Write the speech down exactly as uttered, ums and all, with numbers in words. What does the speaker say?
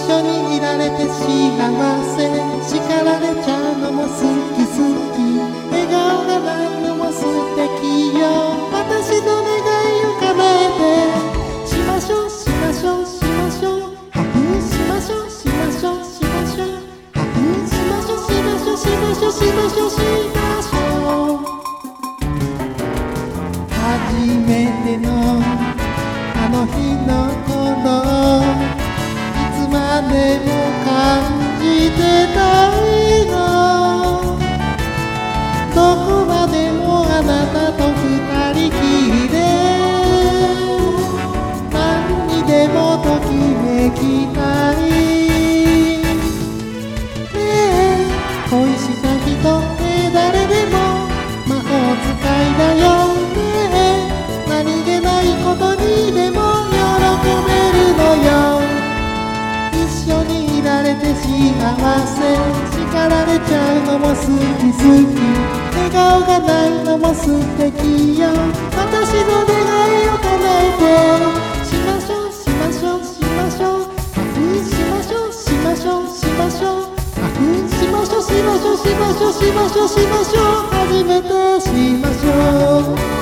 緒にいられて幸せ、叱られちゃうのも好き好き、笑顔がないのも素敵よ。私の願いを叶えて、しましょうしましょうしましょう、ハグしましょうしましょうしましょう、ハグしましょうしましょうしましょうしましょうしましょう。初めてのあの日の頃、いつまでも感じてたいの。どこまでもあなたと二人きりで、何にでもときめきたい。ねえ恋した人って誰でも魔法使いだよね。何気ないことにでも喜べるのよ。一緒にいられて幸せ、叱られちゃうのも好き好き、笑顔がないのも素敵よ。私の願いを叶えて、しましょうしましょうしましょう、ハグしましょうしましょうしましょう、ハグしましょうしましょうしましょうしましょうしましょう、初めてしましょう。